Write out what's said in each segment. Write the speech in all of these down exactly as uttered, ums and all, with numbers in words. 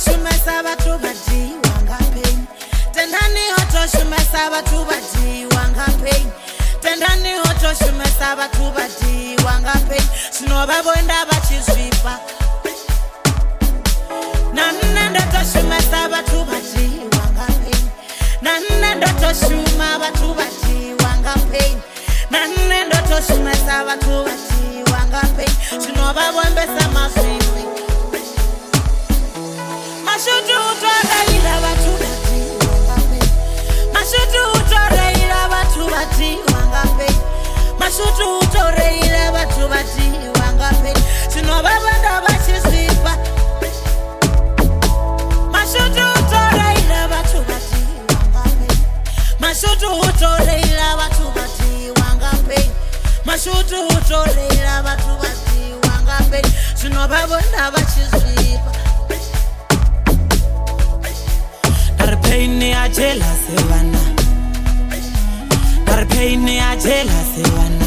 shumesa batho badi wanga pain. Tendani hoto shumesa batho badi wanga pain. Tendani hoto shumesa batho badi wanga pain. Sino babonda bachizvipa. Nanne ndoto shumesa batho badi wanga pain. Nanne ndoto shuma batho badi wanga pain. Nanne ndoto shumesa batho badi wanga pain. Sino babombesa mazvipi. Mashutu utoreira batho badi wanga pain. Mashutu utoreira batho badi wanga pain. Mashutu utoreira batho badi wanga pain. Sino babonda bachizvipa. Mashutu utoreira batho badi wanga pain. Mashutu utoreira batho badi wanga pain. Mashutu utoreira batho badi wanga pain. Sino babonda bachizvipa. Dar pain ya jealousy wana. Dar pain ya jealousy wana.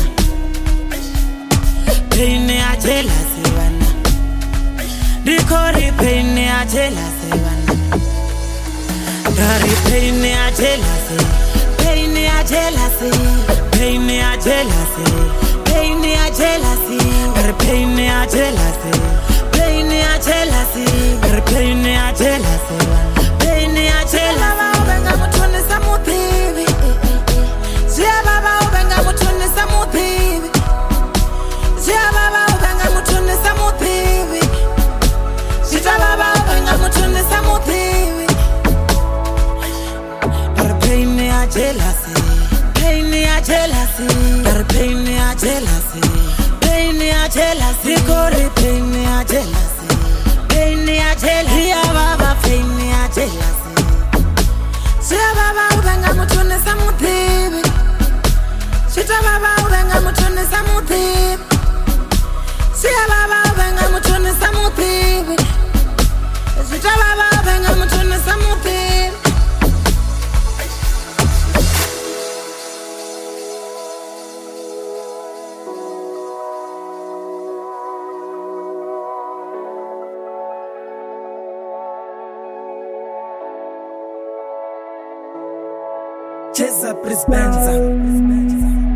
Pain ya jealousy wana. Dikori pain ya jealousy wana. Dar pain ya jealousy. Pain ya jealousy. Pain ya jealousy. Pain ya jealousy. Dar pain ya jealousy. Pain ya jealousy. Dar pain ya jealousy wana. Pain ya jealousy. Baba ubenga mutune samuthibi. Zia baba ubenga mutune samuthibi. Zia baba ubenga mutune samuthibi. Zita baba ubenga mutune samuthibi. Dar pain ya jealousy. Pain ya jealousy. Dar pain ya jealousy. Pain ya jealousy. Kori pain ya jealousy. Pain ya jealousy. Ya baba pain ya jealousy. Zia baba ubenga mutune samuthibi. Zita baba ubenga mutune samuthibi. Zia baba ubenga mutune samuthibi. Zita baba ubenga mutune samuthibi. Cheza Prispenza.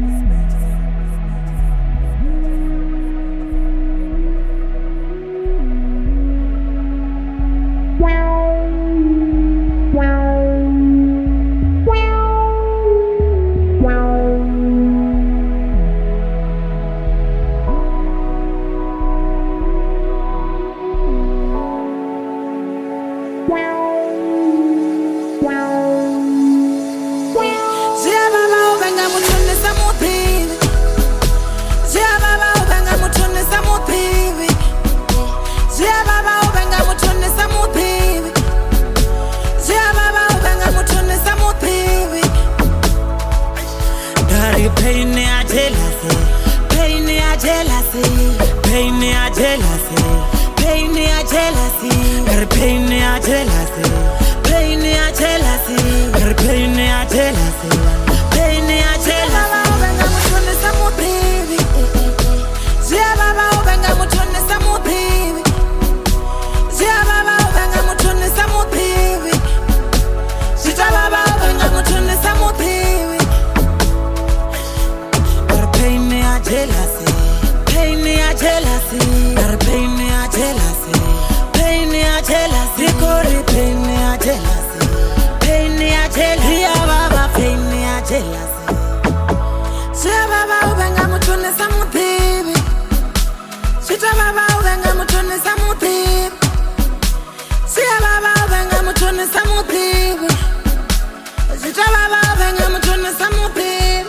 Pain ya jealousy. Pain ya jealousy. Pain ya jealousy. Pain ya jealousy. Dar pain ya jealousy. Pain ya jealousy. Dar pain ya jealousy. Pain ya jealousy. Baba ubenga mutune samuthibi. Zia baba ubenga mutune samuthibi. Zia baba ubenga mutune samuthibi. Zita baba ubenga mutune samuthibi. Pain ya jealousy. Pain ya jealousy. Dar pain ya jealousy. Pain ya jealousy. Kori pain ya jealousy. Pain ya jealousy. Ya baba pain ya jealousy. Zia baba ubenga mutune samuthibi. Zita baba ubenga mutune samuthibi. Zia baba ubenga mutune samuthibi. Zita baba ubenga mutune samuthibi.